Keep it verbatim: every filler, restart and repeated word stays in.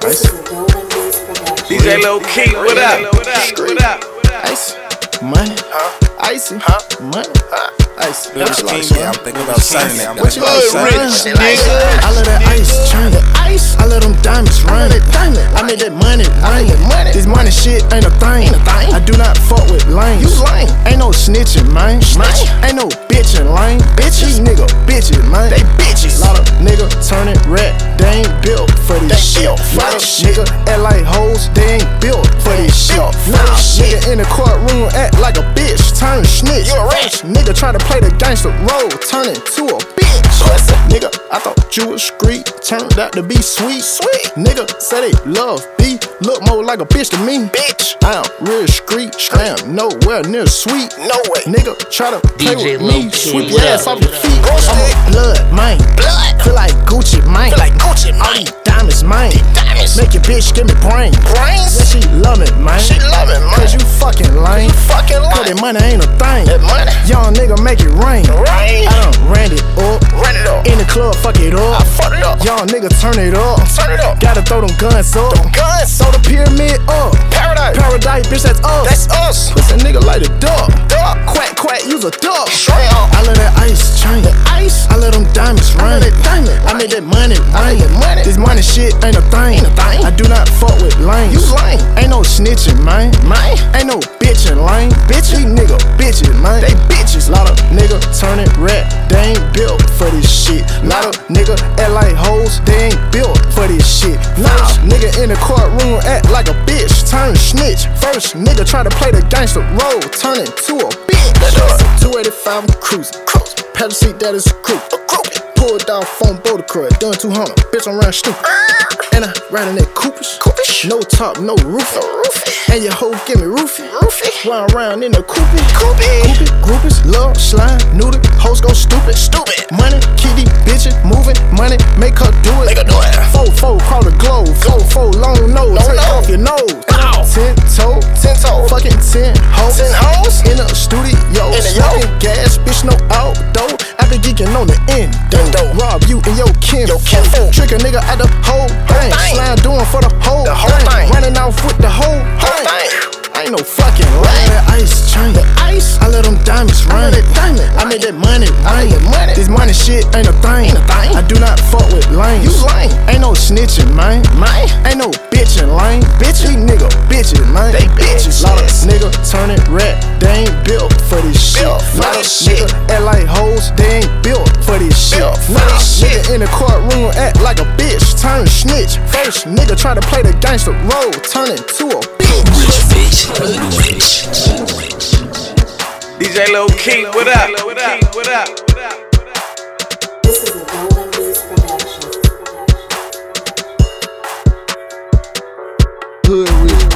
Ice. D J Lil Keith, what up? What up? What up? Ice. Money. Icy. Money. Ice. Yeah, I'm thinking about signing that. What you Hood like, rich, son? nigga. I let that ice churn it. Ice. I let them diamonds run it. I made that money rain. This money shit ain't a thing. I do not fuck with lanes. You lame. Ain't no snitching, man. Ain't no bitching, lame. Bitches, nigga, bitches, man. They bitches. Lot of nigga turning rat. They ain't built for this shit. Lot of nigga act like hoes. They ain't built for this shit. Nah, nigga in the courtroom act like a bitch. Turn snitch. You a rich nigga try to play the gangster role. Turn into a bitch. Nigga, I thought you was street. Turned out to be sweet. Sweet. Nigga say they love B. Look more like a bitch to me. Bitch. I am real street. I am nowhere near sweet. No way. Nigga try to play D J with me. Lil Sweep Keith, your yeah. ass off your feet. I'm blood, man. Blood. Feel like Gucci, man. Feel like Gucci, man. All these diamonds, man. Diamonds. Make your bitch give me brains. Brains. Yeah, she love it, man. She love it, man. Cause you fucking lame. You fucking lame. Cause that money ain't a thing. That money. Young nigga make it rain. Rain. I done ran it up. Ran it up. In the club, fuck it up. I fuck it up. Young nigga turn it up. Turn it up. Gotta throw them guns up. Them guns. Throw the pyramid up. Paradise. Paradise, bitch, that's us. That's us. Push a nigga like a duck. Duck. Quack, quack, use a duck. Straight up. I let that ice chain. The ice. I let them diamonds run. I, diamond. I made that money rain. Money. This money shit ain't a thing. Ain't a thing. I do not fuck with lanes. You lame. Ain't no snitching, man. Man. Ain't no bitching, lame. Bitch, these nigga bitches, man. They bitches. Lot of nigga turning rat. They ain't built for this shit. Lot of nigga act like hoes. They ain't built for this shit. Nah, nigga in the courtroom act like a bitch. Turn snitch. First nigga try to play the gangster role. Turn into a bitch. two eighty-five, I'm cruising. Cruising. Pedal seat, that is a group. A group. Pulled down phone, boulder crud. Done two hundred. Bitch, I'm round stupid. And I riding that Coopers. Coopers. No top, no roof. No roof. And your hoe give me roofie. Roofie. Round round in the coopie. Coopie. Coopie. Groupies. Love. Slime. Noodle. Hoes go stupid. Stupid. Money. Kitty. Bitchin'. Moving. Money. Make her do it. Make her do it. Four, four. Crawl the globe. Four, four. Long nose. Long Take nose. Off your nose. Ow. Ten toe. Ten toe. Fucking ten hoes. Ten hoes. In a studio. In a yo. Gas. Bitch, no outdoor. I been geeking on the end. Done dope. Rob you and your kin. Your kin. Trick a nigga at the whole thing. Slime doing for the whole, the whole thing. Running off with the whole, whole thing. I ain't no fucking lame. That ice chain. The ice. I let them diamonds run. I, diamond. I made that money rain. Money. This money shit ain't a thing. Ain't a thing. I do not fuck with lanes. You lame. Ain't no snitching, man. Man. Ain't no bitching, lame. Bitch, these nigga bitches, man. They bitches. Lot of nigga turning rat. They ain't built for this shit. Lot of nigga act like hoes. They ain't built for this shit. Lot of nigga in the courtroom act like a bitch. Turn snitch. First nigga try to play the gangster role. Turn into a bitch. Rich bitch, rich. D J Lil Keith, what up? What up? What up? This is a Golden Beats production. Hood rich.